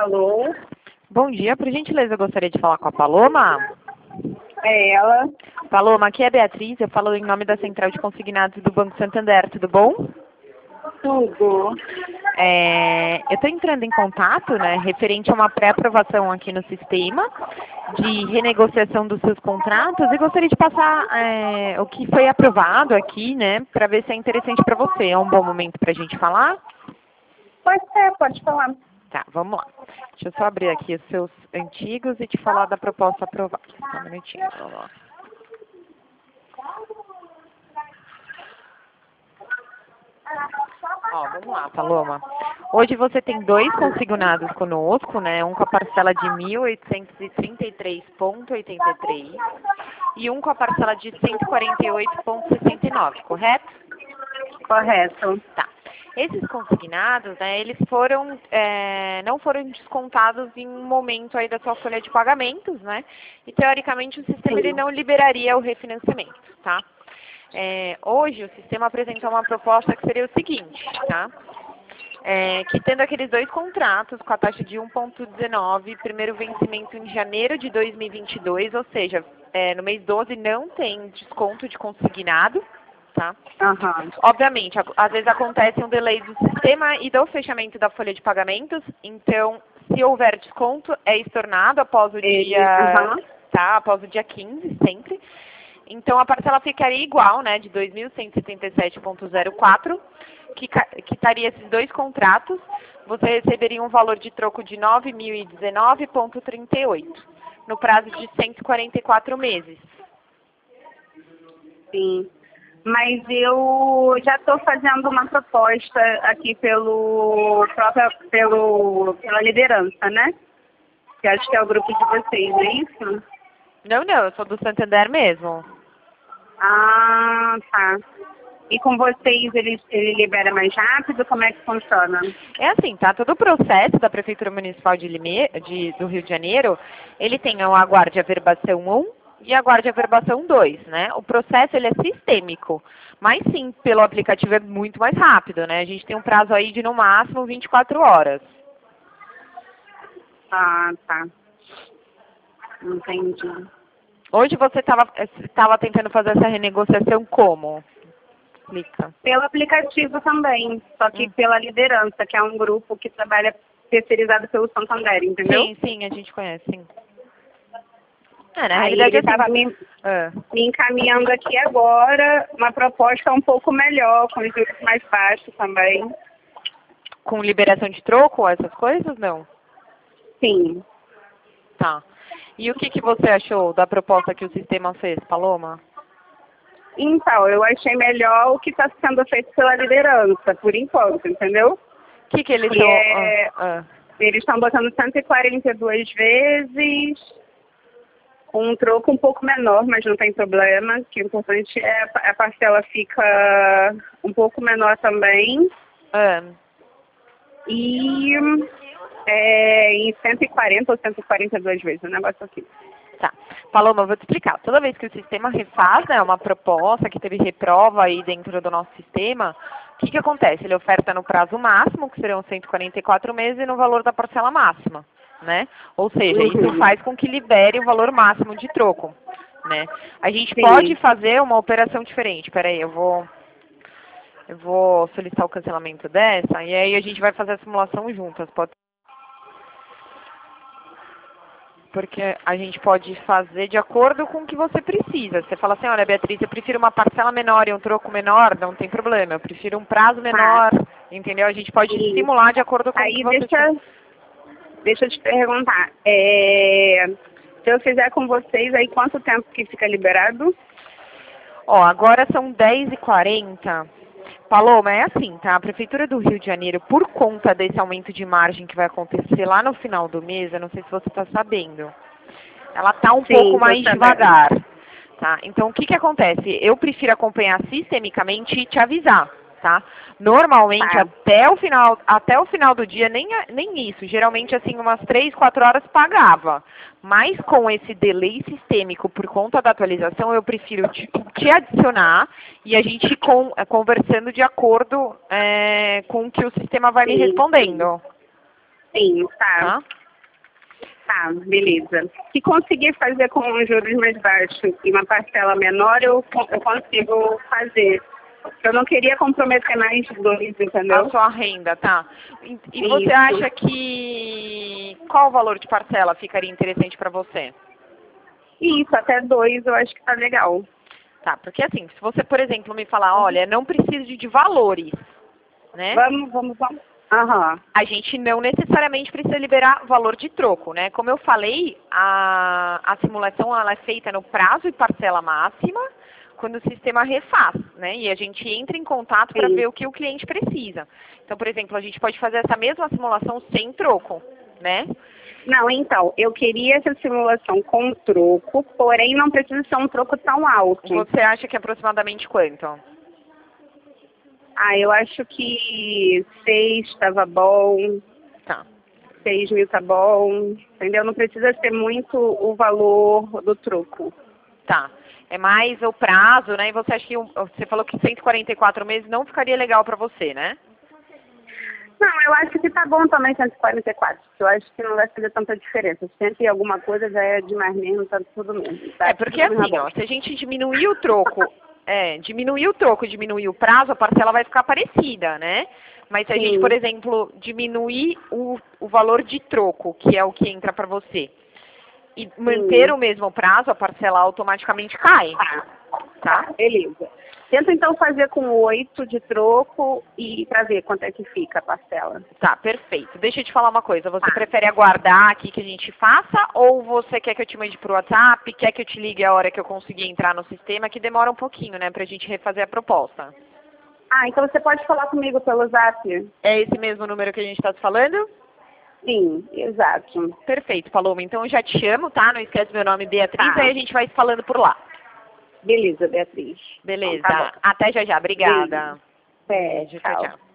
Alô? Bom dia, por gentileza, eu gostaria de falar com a Paloma. É ela? Paloma, aqui é a Beatriz, eu falo em nome da Central de Consignados do Banco Santander, tudo bom? Tudo. Eu estou entrando em contato, né, referente a uma pré-aprovação aqui no sistema de renegociação dos seus contratos e gostaria de passar o que foi aprovado aqui, né, para ver se é interessante para você. É um bom momento para a gente falar? Pode ser, pode falar. Tá, vamos lá. Deixa eu só abrir aqui os seus antigos e te falar da proposta aprovada. Só um minutinho, vamos lá. Ó, vamos lá, Paloma. Hoje você tem dois consignados conosco, né? Um com a parcela de 1.833,83 e um com a parcela de 148,69, correto? Correto. Tá. Esses consignados, né, eles foram, não foram descontados em um momento aí da sua folha de pagamentos, né? E teoricamente o sistema ele não liberaria o refinanciamento, tá? Hoje o sistema apresentou uma proposta que seria o seguinte, tá? Que tendo aqueles dois contratos com a taxa de 1,19, primeiro vencimento em janeiro de 2022, ou seja, no mês 12 não tem desconto de consignado, tá? Aham. Obviamente, às vezes acontece um delay do sistema e do fechamento da folha de pagamentos, então se houver desconto é estornado após o dia, tá? Após o dia 15, sempre. Então a parcela ficaria igual, né, de 2.177,04, que estaria esses dois contratos, você receberia um valor de troco de 9.019,38, no prazo de 144 meses. Sim. Mas eu já estou fazendo uma proposta aqui pela liderança, né? Que acho que é o grupo de vocês, não é isso? Não, eu sou do Santander mesmo. Ah, tá. E com vocês ele libera mais rápido? Como é que funciona? É assim, tá? Todo o processo da Prefeitura Municipal do Rio de Janeiro, ele tem a Guarde Averbação 1 e a Guarde Averbação 2, né? O processo, ele é sistêmico, mas sim, pelo aplicativo é muito mais rápido, né? A gente tem um prazo aí de, no máximo, 24 horas. Ah, tá. Entendi. Hoje você estava tentando fazer essa renegociação como? Explica. Pelo aplicativo também, só que pela liderança, que é um grupo que trabalha terceirizado pelo Santander, entendeu? Sim, a gente conhece, sim. Na Aí realidade, ele estava assim, me encaminhando aqui agora uma proposta um pouco melhor, com juros mais baixos também. com liberação de troco, essas coisas, não? Sim. Tá. E o que você achou da proposta que o sistema fez, Paloma? Então, eu achei melhor o que está sendo feito pela liderança, por enquanto, entendeu? O que eles estão... Eles estão botando 142 vezes, com um troco um pouco menor, mas não tem problema, que o importante é a parcela fica um pouco menor também. E em 140 ou 142 vezes, o negócio aqui. Tá. Paloma, eu vou te explicar. Toda vez que o sistema refaz, né, uma proposta que teve reprova aí dentro do nosso sistema, o que acontece? Ele oferta no prazo máximo, que serão 144 meses, e no valor da parcela máxima, né? Ou seja, isso faz com que libere o valor máximo de troco, né? A gente pode fazer uma operação diferente. Peraí, eu vou solicitar o cancelamento dessa, e aí a gente vai fazer a simulação juntas. Porque a gente pode fazer de acordo com o que você precisa. Você fala assim, olha, Beatriz, eu prefiro uma parcela menor e um troco menor, não tem problema. Eu prefiro um prazo menor, entendeu? A gente pode simular de acordo com o que você... Deixa eu te perguntar. Se eu fizer com vocês, aí quanto tempo que fica liberado? Ó, agora são 10h40. Paloma, é assim, tá? A Prefeitura do Rio de Janeiro, por conta desse aumento de margem que vai acontecer lá no final do mês, eu não sei se você está sabendo, ela está um pouco mais devagar, tá? Então, o que acontece? Eu prefiro acompanhar sistemicamente e te avisar, tá? Normalmente, até o final do dia, nem isso. Geralmente, assim, umas 3, 4 horas pagava. Mas com esse delay sistêmico por conta da atualização, eu prefiro te adicionar e a gente conversando de acordo com o que o sistema vai me respondendo. Sim, tá. tá? Tá, beleza. Se conseguir fazer com os juros mais baixos e uma parcela menor, eu consigo fazer. Eu não queria comprometer mais dois, entendeu? A sua renda, tá? E você Isso. acha que qual o valor de parcela ficaria interessante para você? Isso, até dois eu acho que tá legal. Tá, porque assim, se você, por exemplo, me falar, olha, não preciso de valores, né? Vamos. Aham. A gente não necessariamente precisa liberar valor de troco, né? Como eu falei, a simulação ela é feita no prazo e parcela máxima quando o sistema refaz, né? E a gente entra em contato para Sim. ver o que o cliente precisa. Então, por exemplo, a gente pode fazer essa mesma simulação sem troco, né? Não, então, eu queria essa simulação com troco, porém não precisa ser um troco tão alto. Você acha que é aproximadamente quanto? Ah, eu acho que 6 estava bom, Tá. 6.000 tá bom, entendeu? Não precisa ser muito o valor do troco. Tá. É mais o prazo, né? E você acha que você falou que 144 meses não ficaria legal para você, né? Não, eu acho que tá bom também 144. Eu acho que não vai fazer tanta diferença. 100 e alguma coisa já é demais mesmo, tá tudo mesmo. Tá? É, porque assim, ó, se a gente diminuir o troco, diminuir o prazo, a parcela vai ficar parecida, né? Mas se a gente, por exemplo, diminuir o valor de troco, que é o que entra para você, e manter o mesmo prazo, a parcela automaticamente cai. Tá? Beleza. Tenta então fazer com 8 de troco e pra ver quanto é que fica a parcela. Tá, perfeito. Deixa eu te falar uma coisa. Você prefere aguardar aqui que a gente faça ou você quer que eu te mande pro WhatsApp? Quer que eu te ligue a hora que eu conseguir entrar no sistema? Que demora um pouquinho, né, pra gente refazer a proposta. Ah, então você pode falar comigo pelo Zap? É esse mesmo número que a gente está se falando? Sim, exato. Perfeito, Paloma. Então eu já te chamo, tá? Não esquece meu nome, Beatriz, Tá. aí a gente vai se falando por lá. Beleza, Beatriz. Beleza. Então, tá bom. Até já já. Obrigada. Beijo. Beijo, tchau, tchau.